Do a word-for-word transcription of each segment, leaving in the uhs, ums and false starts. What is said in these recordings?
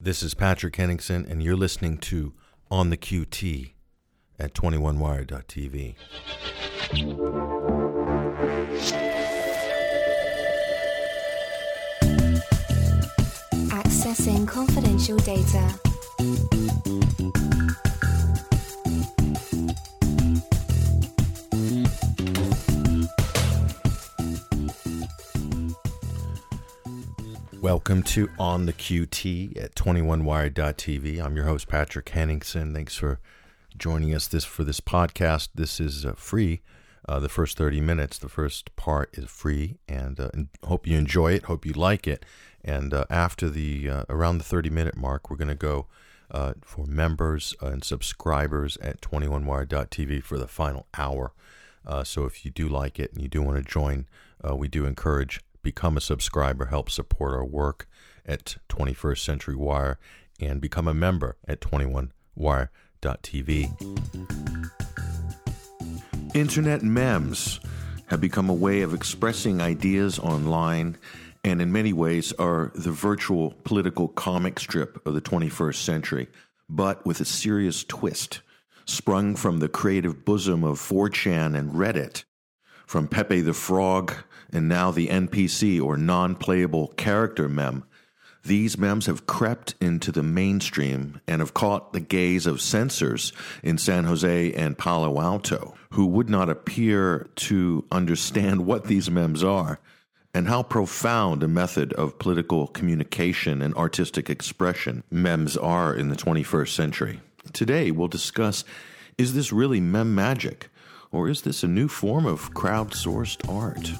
This is Patrick Henningsen, and you're listening to On the Q T at twenty-one wire dot t v. Accessing confidential data. Welcome to On the Q T at twenty-one wire dot t v. I'm your host, Patrick Henningsen. Thanks for joining us this for this podcast. This is uh, free. Uh, the first thirty minutes, the first part is free, and, uh, and hope you enjoy it. Hope you like it. And uh, after the uh, around the thirty minute mark, we're going to go uh, for members and subscribers at twenty-one wire dot t v for the final hour. Uh, so if you do like it and you do want to join, uh, we do encourage. Become a subscriber, help support our work at twenty-first Century Wire, and become a member at twenty-one wire dot t v. Internet memes have become a way of expressing ideas online, and in many ways are the virtual political comic strip of the twenty-first century, but with a serious twist, sprung from the creative bosom of four chan and Reddit, from Pepe the Frog and now the N P C or non-playable character meme. These memes have crept into the mainstream and have caught the gaze of censors in San Jose and Palo Alto, who would not appear to understand what these memes are and how profound a method of political communication and artistic expression memes are in the twenty-first century. Today, we'll discuss, is this really meme magic? Or is this a new form of crowdsourced art?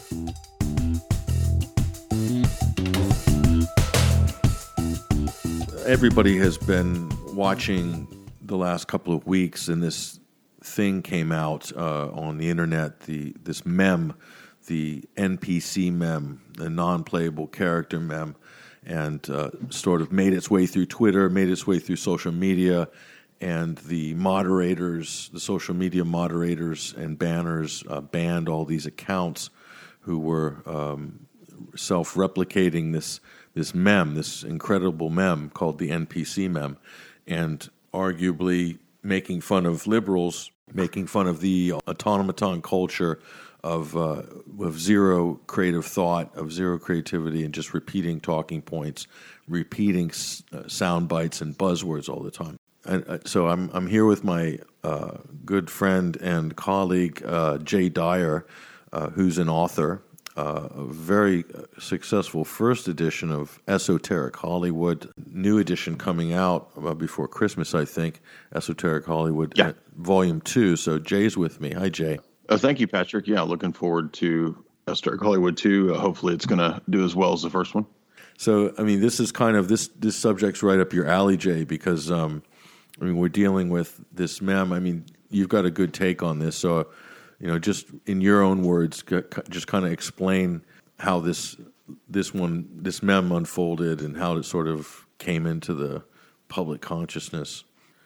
Everybody has been watching the last couple of weeks, and this thing came out uh, on the internet, the this meme, the N P C meme, the non-playable character meme, and uh, sort of made its way through Twitter, made its way through social media. And the moderators, the social media moderators and banners uh, banned all these accounts who were um, self-replicating this this meme, this incredible meme called the N P C meme, and arguably making fun of liberals, making fun of the automaton culture of uh, of zero creative thought, of zero creativity, and just repeating talking points, repeating s- uh, sound bites and buzzwords all the time. And so I'm I'm here with my uh, good friend and colleague uh, Jay Dyer, uh, who's an author, uh, a very successful first edition of Esoteric Hollywood, new edition coming out about before Christmas, I think. Esoteric Hollywood, yeah. uh, Volume Two. So Jay's with me. Hi, Jay. Oh, thank you, Patrick. Yeah, looking forward to Esoteric Hollywood Two. Uh, hopefully, it's going to do as well as the first one. So I mean, this is kind of this this subject's right up your alley, Jay, because. Um, I mean, we're dealing with this meme. I mean, you've got a good take on this. So, you know, just in your own words, just kind of explain how this this one, this meme unfolded and how it sort of came into the public consciousness.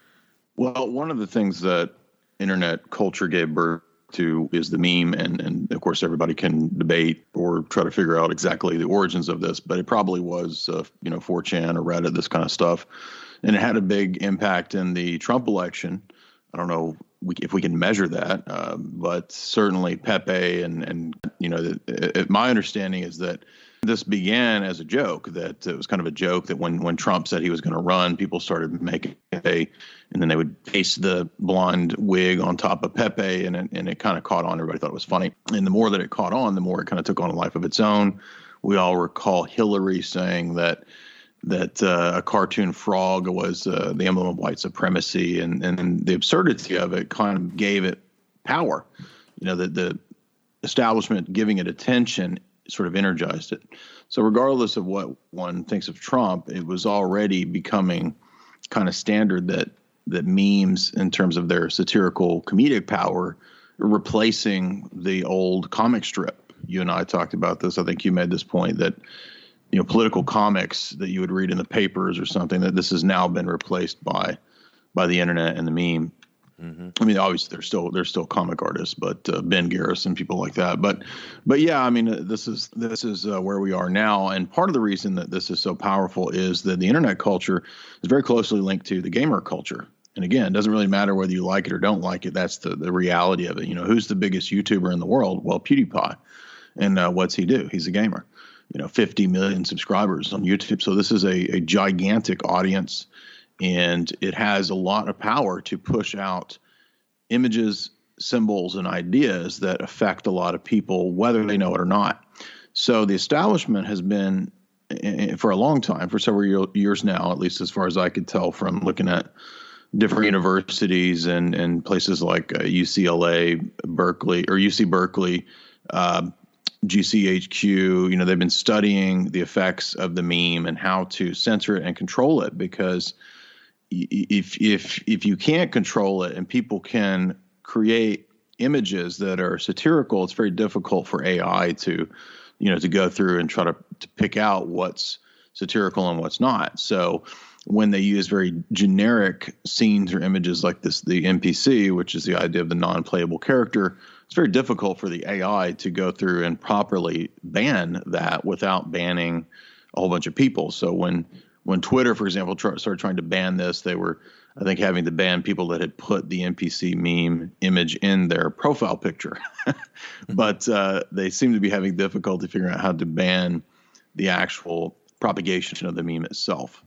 Well, one of the things that internet culture gave birth to is the meme. And, and of course, everybody can debate or try to figure out exactly the origins of this. But it probably was, uh, you know, four chan or Reddit, this kind of stuff. And it had a big impact in the Trump election. I don't know if we can measure that, uh, but certainly Pepe and, and you know, the, it, my understanding is that this began as a joke, that it was kind of a joke that when, when Trump said he was going to run, people started making Pepe, and then they would paste the blonde wig on top of Pepe, and it, and it kind of caught on. Everybody thought it was funny. And the more that it caught on, the more it kind of took on a life of its own. We all recall Hillary saying that that uh, a cartoon frog was uh, the emblem of white supremacy, and, and the absurdity of it kind of gave it power. You know, that the establishment giving it attention sort of energized it. So regardless of what one thinks of Trump, it was already becoming kind of standard that that memes, in terms of their satirical comedic power, are replacing the old comic strip. You and I talked about this. I think you made this point that, you know, political comics that you would read in the papers or something, that this has now been replaced by by the internet and the meme. Mm-hmm. I mean, obviously they're still they're still comic artists, but uh, Ben Garrison, people like that. But but yeah, I mean, uh, this is this is uh, where we are now, and part of the reason that this is so powerful is that the internet culture is very closely linked to the gamer culture. And again, it doesn't really matter whether you like it or don't like it. That's the the reality of it. You know, who's the biggest YouTuber in the world? Well, PewDiePie. And uh, what's he do? He's a gamer. You know, fifty million subscribers on YouTube. So this is a, a gigantic audience. And it has a lot of power to push out images, symbols, and ideas that affect a lot of people, whether they know it or not. So the establishment has been, for a long time, for several years now, at least as far as I could tell from looking at different universities and, and places like uh, U C L A, Berkeley, or U C Berkeley, uh, G C H Q, you know, they've been studying the effects of the meme and how to censor it and control it, because if if if you can't control it and people can create images that are satirical, it's very difficult for A I to, you know, to go through and try to, to pick out what's satirical and what's not. So when they use very generic scenes or images like this, the N P C, which is the idea of the non-playable character, it's very difficult for the A I to go through and properly ban that without banning a whole bunch of people. So when When Twitter, for example, tr- started trying to ban this, they were, I think, having to ban people that had put the N P C meme image in their profile picture. But uh, they seem to be having difficulty figuring out how to ban the actual propagation of the meme itself.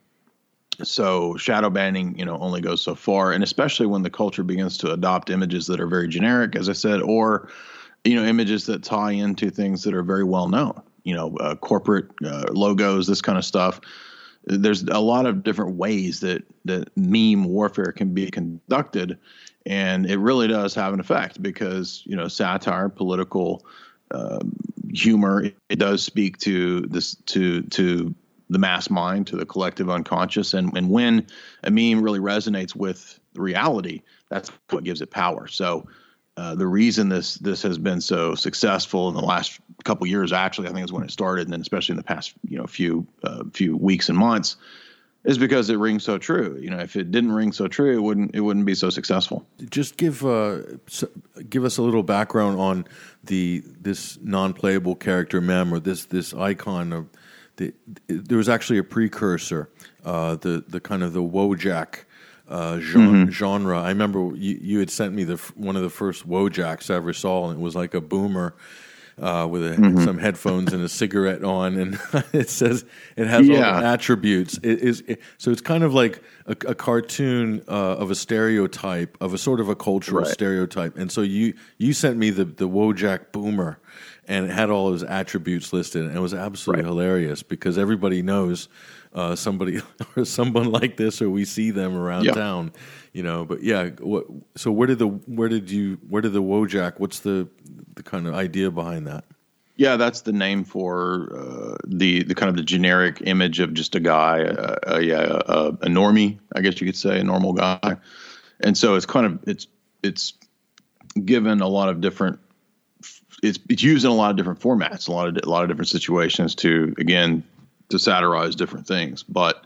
So shadow banning, you know, only goes so far, and especially when the culture begins to adopt images that are very generic, as I said, or, you know, images that tie into things that are very well known, you know, uh, corporate uh, logos, this kind of stuff. There's a lot of different ways that, that meme warfare can be conducted, and it really does have an effect because, you know, satire, political uh, humor, it, it does speak to this to to the mass mind, to the collective unconscious, and and when a meme really resonates with reality, that's what gives it power. So uh, the reason this this has been so successful in the last couple of years, actually, I think is when it started, and then especially in the past, you know, few uh, few weeks and months, is because it rings so true. You know, if it didn't ring so true, it wouldn't it wouldn't be so successful. Just give uh, give us a little background on the this non-playable character meme, or this this icon of the. There was actually a precursor, uh, the the kind of the Wojak uh, genre, mm-hmm. genre. I remember you, you had sent me the one of the first Wojaks I ever saw, and it was like a boomer. Uh, with a, mm-hmm. some headphones and a cigarette on, and it says it has yeah. all the attributes. It is it, so it's kind of like a, a cartoon uh, of a stereotype, of a sort of a cultural right. stereotype. And so you you sent me the the Wojak boomer, and it had all his attributes listed, and it was absolutely right. hilarious because everybody knows uh, somebody or someone like this, or we see them around yeah. town, you know. But yeah, what, so where did the where did you where did the Wojak? What's the the kind of idea behind that? Yeah, that's the name for uh, the the kind of the generic image of just a guy, uh, uh, yeah, a, a normie, I guess you could say, a normal guy. And so it's kind of it's it's given a lot of different. It's it's used in a lot of different formats, a lot of a lot of different situations to again to satirize different things, but.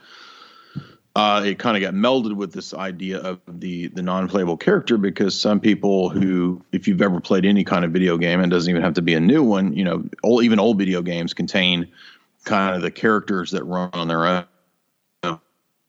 Uh, it kind of got melded with this idea of the the non-playable character because some people who, if you've ever played any kind of video game, and it doesn't even have to be a new one, you know, old, even old video games contain kind of the characters that run on their own, uh,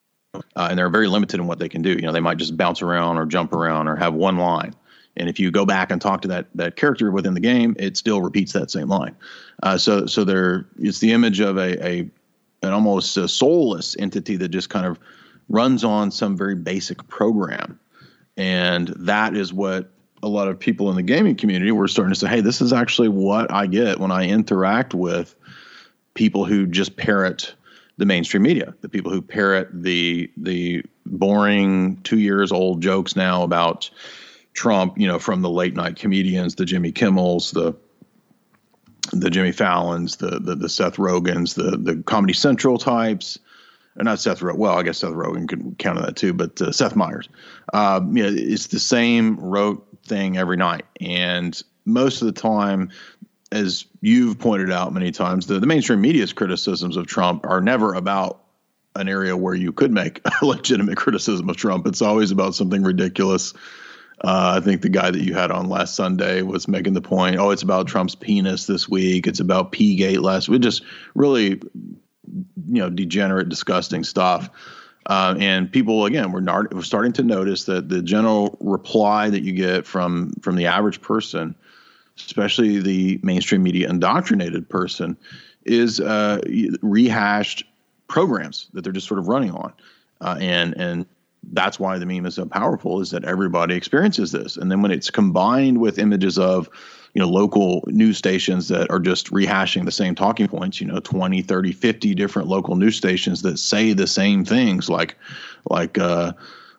and they're very limited in what they can do. You know, they might just bounce around or jump around or have one line. And if you go back and talk to that that character within the game, it still repeats that same line. Uh, so so there, it's the image of a, a an almost a soulless entity that just kind of runs on some very basic program. And that is what a lot of people in the gaming community were starting to say, hey, this is actually what I get when I interact with people who just parrot the mainstream media, the people who parrot the the boring two years old jokes now about Trump, you know, from the late night comedians, the Jimmy Kimmels, the the Jimmy Fallons, the the, the Seth Rogans, the the Comedy Central types. Or not Seth Rogen. Well, I guess Seth Rogen could count on that too, but uh, Seth Meyers. Um, you know, it's the same rote thing every night. And most of the time, as you've pointed out many times, the, the mainstream media's criticisms of Trump are never about an area where you could make a legitimate criticism of Trump. It's always about something ridiculous Uh, I think the guy that you had on last Sunday was making the point, oh, it's about Trump's penis this week. It's about P-gate last week. Just really, you know, degenerate, disgusting stuff. Uh, and people, again, we're, not, we're starting to notice that the general reply that you get from from the average person, especially the mainstream media indoctrinated person, is uh, rehashed programs that they're just sort of running on. Uh, and and that's why the meme is so powerful, is that everybody experiences this. And then when it's combined with images of, you know, local news stations that are just rehashing the same talking points, you know, twenty, thirty, fifty different local news stations that say the same things, like, like, uh,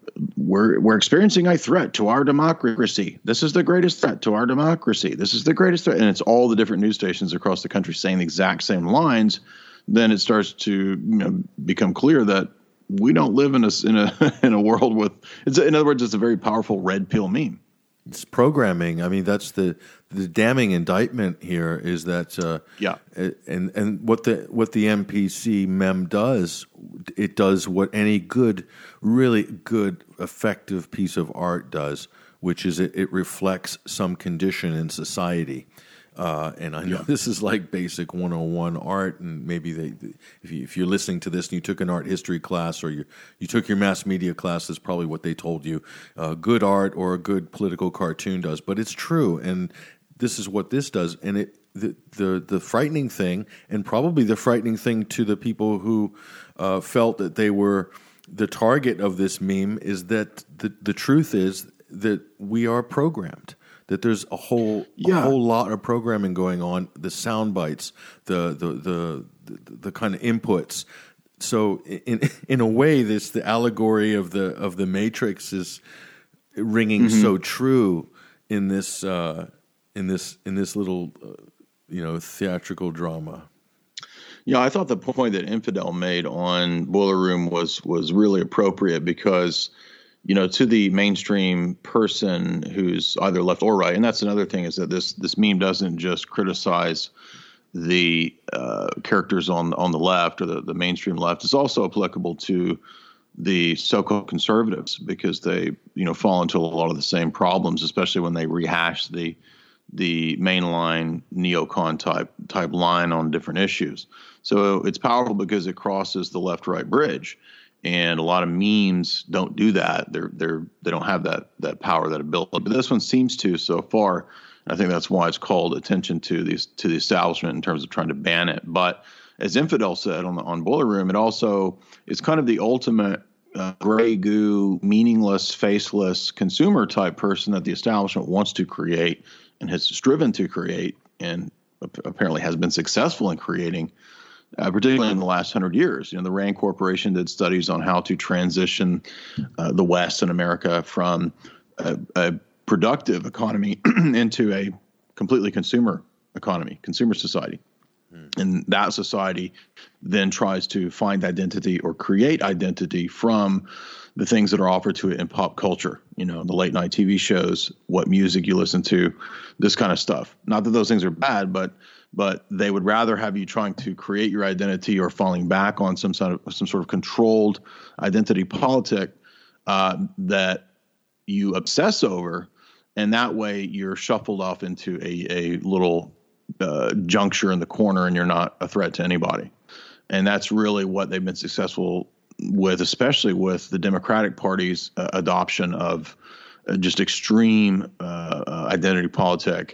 we're, we're experiencing a threat to our democracy. This is the greatest threat to our democracy. This is the greatest threat. And it's all the different news stations across the country saying the exact same lines. Then it starts to, you know, become clear that we don't live in a, in a, in a world with, it's, in other words, it's a very powerful red pill meme. It's programming. I mean, that's the the damning indictment here is that uh, yeah, and and what the what the N P C meme does, it does what any good, really good, effective piece of art does, which is it, it reflects some condition in society. Uh, and I know yeah. this is like basic one oh one art, and maybe they, if, you, if you're listening to this and you took an art history class or you you took your mass media class, that's probably what they told you. Uh, good art or a good political cartoon does, but it's true, and this is what this does. And it the the, the frightening thing, and probably the frightening thing to the people who uh, felt that they were the target of this meme, is that the the truth is that we are programmed. That there's a whole yeah. a whole lot of programming going on, the sound bites, the the the the, the kind of inputs. So in in a way, this the allegory of the of the Matrix is ringing mm-hmm. so true in this uh, in this in this little uh, you know theatrical drama. Yeah, I thought the point that Infidel made on Boiler Room was was really appropriate, because, you know, to the mainstream person who's either left or right, and that's another thing, is that this this meme doesn't just criticize the uh, characters on on the left or the, the mainstream left. It's also applicable to the so-called conservatives, because they, you know, fall into a lot of the same problems, especially when they rehash the the mainline neocon type type line on different issues. So it's powerful because it crosses the left-right bridge. And a lot of memes don't do that. They're they're they don't have that that power, that ability. But this one seems to so far. I think that's why it's called attention to these to the establishment in terms of trying to ban it. But as Infidel said on the on Boiler Room, it also is kind of the ultimate uh, gray goo, meaningless, faceless consumer type person that the establishment wants to create and has striven to create, and apparently has been successful in creating. Uh, particularly in the last hundred years. You know, the Rand Corporation did studies on how to transition uh, the West and America from a, a productive economy into a completely consumer economy, consumer society. Hmm. And that society then tries to find identity or create identity from the things that are offered to it in pop culture, you know, the late night T V shows, what music you listen to, this kind of stuff. Not that those things are bad, but but they would rather have you trying to create your identity or falling back on some sort of some sort of controlled identity politic uh, that you obsess over, and that way you're shuffled off into a a little uh, juncture in the corner, and you're not a threat to anybody. And that's really what they've been successful with, especially with the Democratic Party's uh, adoption of uh, just extreme uh, uh, identity politic.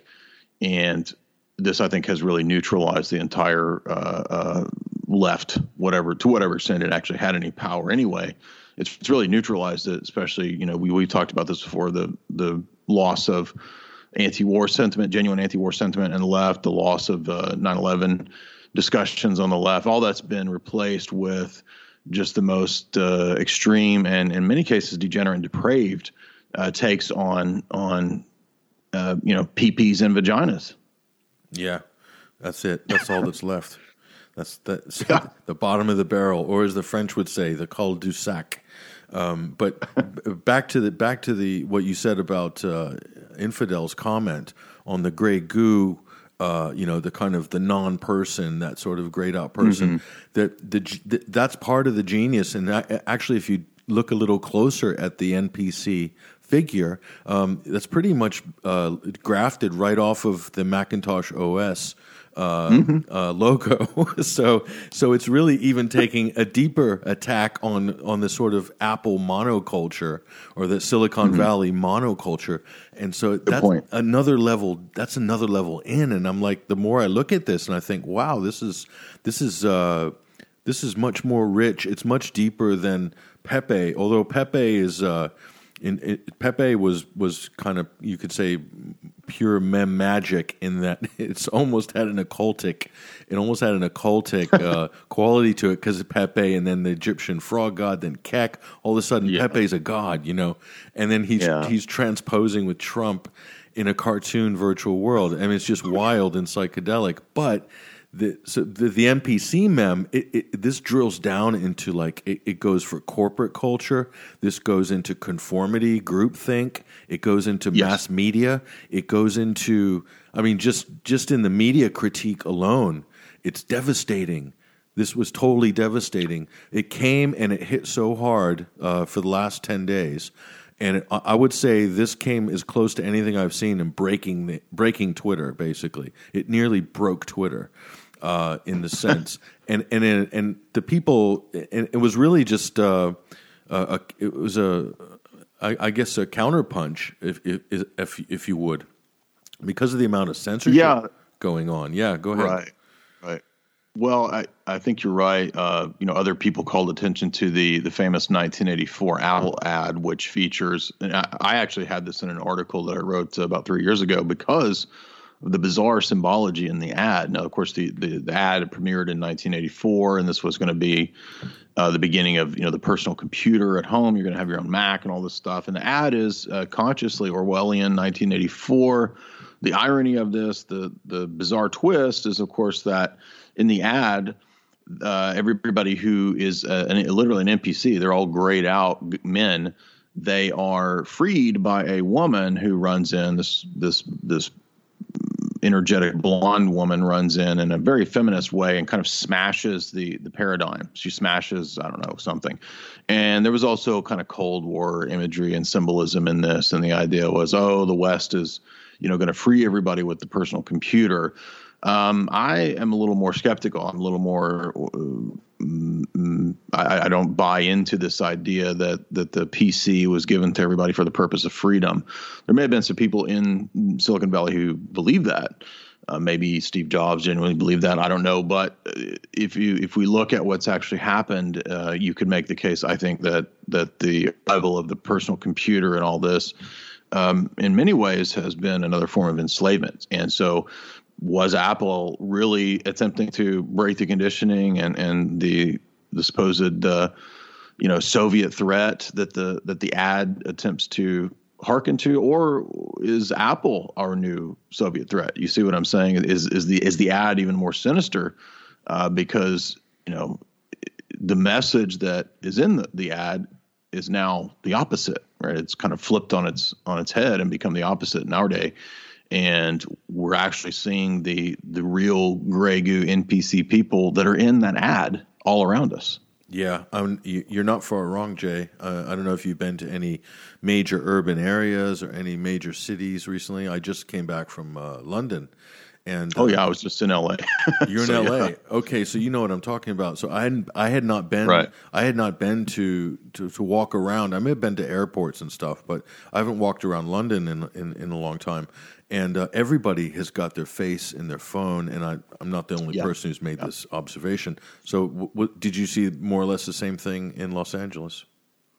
And this, I think, has really neutralized the entire uh, uh, left, whatever to whatever extent it actually had any power anyway. It's, it's really neutralized it, especially, you know, we we talked about this before, the the loss of anti-war sentiment, genuine anti-war sentiment on the left, the loss of uh, nine eleven discussions on the left. All that's been replaced with just the most uh, extreme and, in many cases, degenerate and depraved uh, takes on on uh, you know P Ps and vaginas. Yeah, that's it. That's all that's left. That's, that's yeah. the bottom of the barrel, or as the French would say, the cul du sac. Um, but back to the back to the what you said about uh, Infidel's comment on the gray goo. Uh, you know, the kind of the non-person, that sort of grayed out person. Mm-hmm. That the, the that's part of the genius. And I, actually, if you look a little closer at the N P C figure, um, that's pretty much uh, grafted right off of the Macintosh O S uh, mm-hmm. uh, logo. so, so it's really even taking a deeper attack on on the sort of Apple monoculture or the Silicon mm-hmm. Valley monoculture. And so Good that's point. another level. That's another level in. And I'm like, the more I look at this, and I think, wow, this is this is uh, this is much more rich. It's much deeper than Pepe. Although Pepe is. Uh, In, it, Pepe was was kind of, you could say, pure mem magic in that it's almost had an occultic, it almost had an occultic uh, quality to it because of Pepe, and then the Egyptian frog god, then Kek. All of a sudden, yeah. Pepe's a god, you know, and then he's yeah. he's transposing with Trump in a cartoon virtual world. I mean, it's just wild and psychedelic, but. The, so the, the N P C mem, it, it, this drills down into like it, it goes for corporate culture. This goes into conformity, groupthink. It goes into yes. mass media. It goes into, I mean, just just in the media critique alone, it's devastating. This was totally devastating. It came and it hit so hard uh, for the last ten days. And it, I would say this came as close to anything I've seen in breaking the, breaking Twitter, basically. It nearly broke Twitter. Uh, in the sense, and and and the people, and it was really just, uh, a, it was a, I, I guess a counterpunch, if if if if you would, because of the amount of censorship yeah. going on. Yeah, go ahead. Right, right. Well, I, I think you're right. Uh, you know, other people called attention to the the famous nineteen eighty-four Apple ad, which features. And I, I actually had this in an article that I wrote about three years ago because. The bizarre symbology in the ad. Now, of course, the, the, the ad premiered in nineteen eighty-four, and this was going to be uh, the beginning of, you know, the personal computer at home. You're going to have your own Mac and all this stuff. And the ad is uh, consciously Orwellian, nineteen eighty-four. The irony of this, the the bizarre twist is, of course, that in the ad, uh, everybody who is uh, an, literally an N P C, they're all grayed out men. They are freed by a woman who runs in, this this this. energetic blonde woman runs in in a very feminist way and kind of smashes the the paradigm. She smashes, I don't know, something. And there was also kind of Cold War imagery and symbolism in this. And the idea was, oh, the West is, you know, going to free everybody with the personal computer. Um, I am a little more skeptical. I'm a little more, uh, I, I don't buy into this idea that that the P C was given to everybody for the purpose of freedom. There may have been some people in Silicon Valley who believe that. Uh, maybe Steve Jobs genuinely believed that. I don't know. But if you if we look at what's actually happened, uh, you could make the case, I think, that that the arrival of the personal computer and all this, um, in many ways, has been another form of enslavement. And so was Apple really attempting to break the conditioning and, and the the supposed uh, you know Soviet threat that the that the ad attempts to hearken to, or is Apple our new Soviet threat? You see what I'm saying? Is is the is the ad even more sinister uh, because you know the message that is in the, the ad is now the opposite, right? It's kind of flipped on its on its head and become the opposite in our day. And we're actually seeing the the real gray goo N P C people that are in that ad all around us. Yeah, um, you, you're not far wrong, Jay. Uh, I don't know if you've been to any major urban areas or any major cities recently. I just came back from uh, London. And oh, yeah, I was just in L A. You're in so, L A. Yeah. Okay, so you know what I'm talking about. So I hadn't, I had not been right. I had not been to, to, to walk around. I may have been to airports and stuff, but I haven't walked around London in in, in a long time. And uh, everybody has got their face in their phone, and I, I'm not the only yeah. person who's made yeah. this observation. So w- w- did you see more or less the same thing in Los Angeles?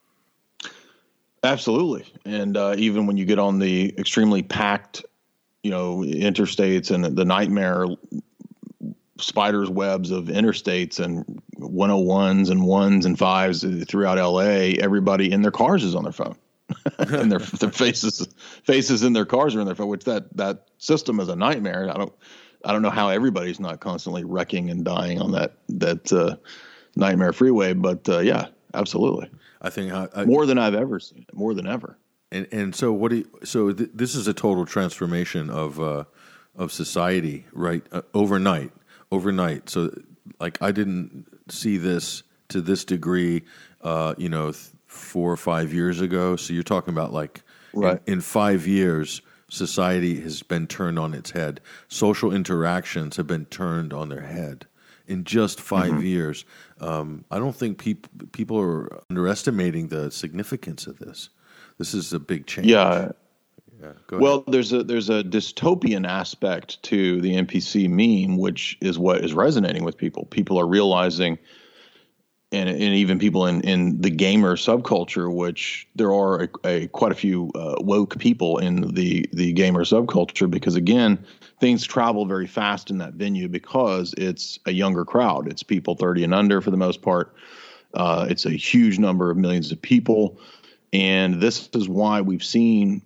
Absolutely. And uh, even when you get on the extremely packed, you know, interstates and the nightmare spider's webs of interstates and one oh ones and ones and fives throughout L A, everybody in their cars is on their phone. and their their faces faces in their cars are in their phone, which that that system is a nightmare. I don't I don't know how everybody's not constantly wrecking and dying on that that uh, nightmare freeway, but uh, yeah, absolutely. I think I, I, more than I've ever seen it, more than ever. And and so what do you, so th- this is a total transformation of uh, of society, right? Uh, overnight, overnight. So like I didn't see this to this degree, uh, you know, th- four or five years ago. So you're talking about like right. in, in five years, society has been turned on its head. Social interactions have been turned on their head in just five mm-hmm. years. Um, I don't think peop- people are underestimating the significance of this. This is a big change. Yeah. yeah go well, ahead. there's a there's a dystopian aspect to the N P C meme, which is what is resonating with people. People are realizing, and and even people in, in the gamer subculture, which there are a, a quite a few uh, woke people in the the gamer subculture, because again, things travel very fast in that venue because it's a younger crowd. It's people thirty and under for the most part. Uh, it's a huge number of millions of people, and this is why we've seen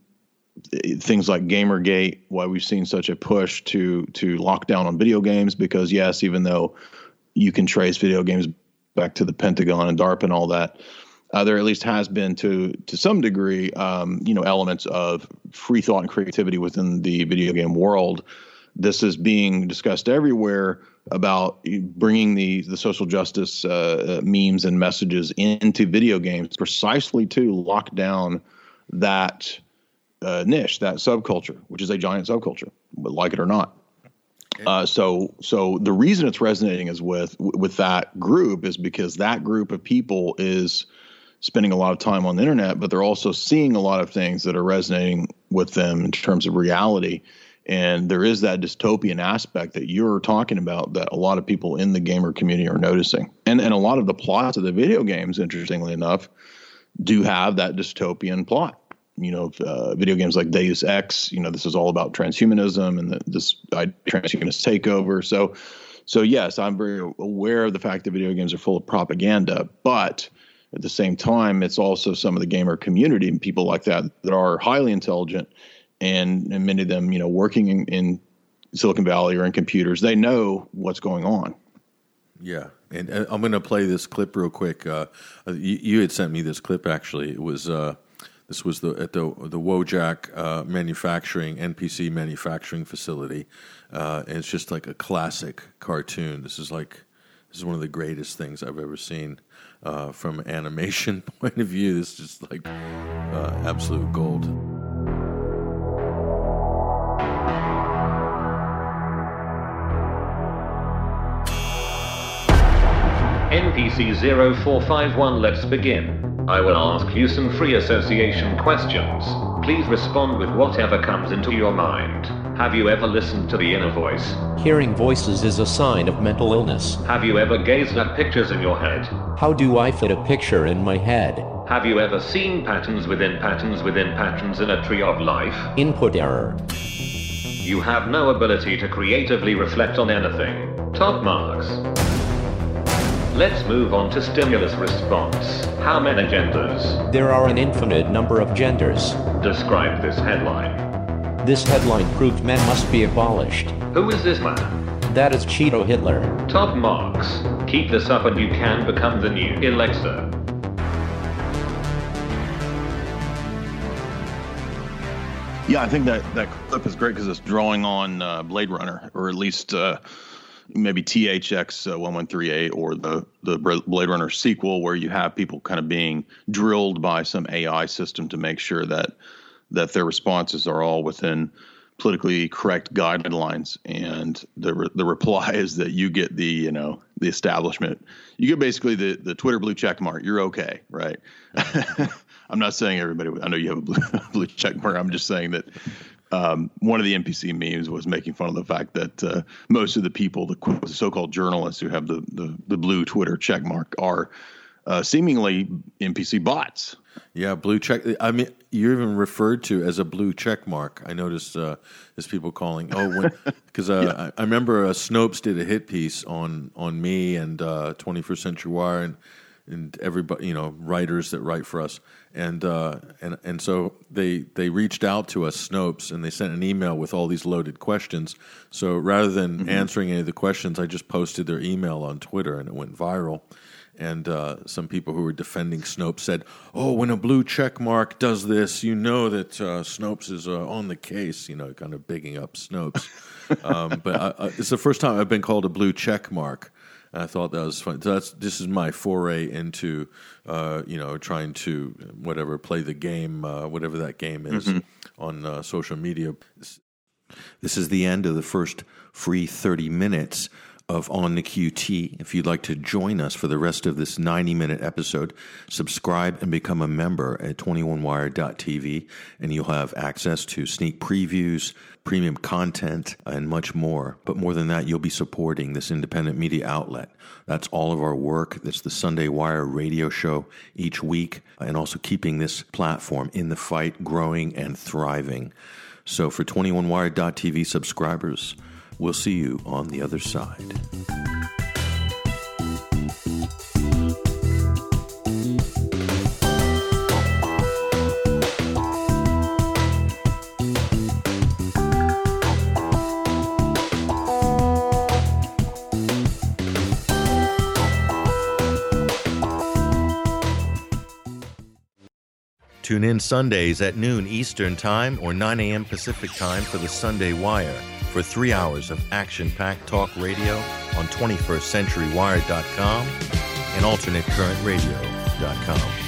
things like Gamergate, why we've seen such a push to to lock down on video games, because yes, even though you can trace video games back to the Pentagon and DARPA and all that, uh, there at least has been to to some degree, um, you know, elements of free thought and creativity within the video game world. This is being discussed everywhere about bringing the the social justice uh, memes and messages into video games precisely to lock down that Uh, niche, that subculture, which is a giant subculture, but like it or not. Uh, so, so the reason it's resonating is with with that group is because that group of people is spending a lot of time on the internet, but they're also seeing a lot of things that are resonating with them in terms of reality. And there is that dystopian aspect that you're talking about that a lot of people in the gamer community are noticing. And and a lot of the plots of the video games, interestingly enough, do have that dystopian plot. You know, uh, video games like Deus Ex, you know, this is all about transhumanism and the, this uh, transhumanist takeover. So, so yes, I'm very aware of the fact that video games are full of propaganda, but at the same time, it's also some of the gamer community and people like that that are highly intelligent, and, and many of them, you know, working in, in Silicon Valley or in computers, they know what's going on. Yeah, and, and I'm going to play this clip real quick. Uh, you, you had sent me this clip, actually. It was... Uh, This was the at the the Wojak uh, manufacturing N P C manufacturing facility, uh, and it's just like a classic cartoon. This is like this is one of the greatest things I've ever seen uh, from an animation point of view. This is just like uh, absolute gold. N P C zero four five one, let's begin. I will ask you some free association questions. Please respond with whatever comes into your mind. Have you ever listened to the inner voice? Hearing voices is a sign of mental illness. Have you ever gazed at pictures in your head? How do I fit a picture in my head? Have you ever seen patterns within patterns within patterns in a tree of life? Input error. You have no ability to creatively reflect on anything. Top marks. Let's move on to stimulus response. How many genders? There are an infinite number of genders. Describe this headline. This headline proved men must be abolished. Who is this man? That is Cheeto Hitler. Top marks. Keep this up and you can become the new Alexa. Yeah, I think that, that clip is great because it's drawing on uh, Blade Runner, or at least uh, maybe T H X eleven thirty-eight or the, the Blade Runner sequel, where you have people kind of being drilled by some A I system to make sure that that their responses are all within politically correct guidelines. And the re- the reply is that you get the, you know, the establishment. You get basically the, the Twitter blue check mark. You're okay, right? I'm not saying everybody, I know you have a blue, blue check mark. I'm just saying that um, one of the N P C memes was making fun of the fact that uh, most of the people, the, the so-called journalists who have the, the, the blue Twitter check mark are uh, seemingly N P C bots. Yeah, blue check. I mean, you're even referred to as a blue check mark. I noticed uh, there's people calling. Oh, because uh, yeah. I, I remember uh, Snopes did a hit piece on on me and uh, twenty-first Century Wire and and everybody, you know, writers that write for us, and uh, and and so they they reached out to us, Snopes, and they sent an email with all these loaded questions. So rather than mm-hmm. answering any of the questions, I just posted their email on Twitter, and it went viral. And uh, some people who were defending Snopes said, "Oh, when a blue check mark does this, you know that uh, Snopes is uh, on the case." You know, kind of bigging up Snopes. um, but I, I, it's the first time I've been called a blue check mark. And I thought that was fun. So that's this is my foray into, uh, you know, trying to whatever play the game, uh, whatever that game is, mm-hmm. on uh, social media. This is the end of the first free thirty minutes of On the Q T. If you'd like to join us for the rest of this ninety-minute episode, subscribe and become a member at twenty-one wire dot t v, and you'll have access to sneak previews, premium content, and much more. But more than that, you'll be supporting this independent media outlet. That's all of our work. That's the Sunday Wire radio show each week, and also keeping this platform in the fight, growing and thriving. So for twenty-one wire dot t v subscribers, we'll see you on the other side. Tune in Sundays at noon Eastern Time or nine a.m. Pacific Time for the Sunday Wire for three hours of action-packed talk radio on twenty-first century wire dot com and alternate current radio dot com.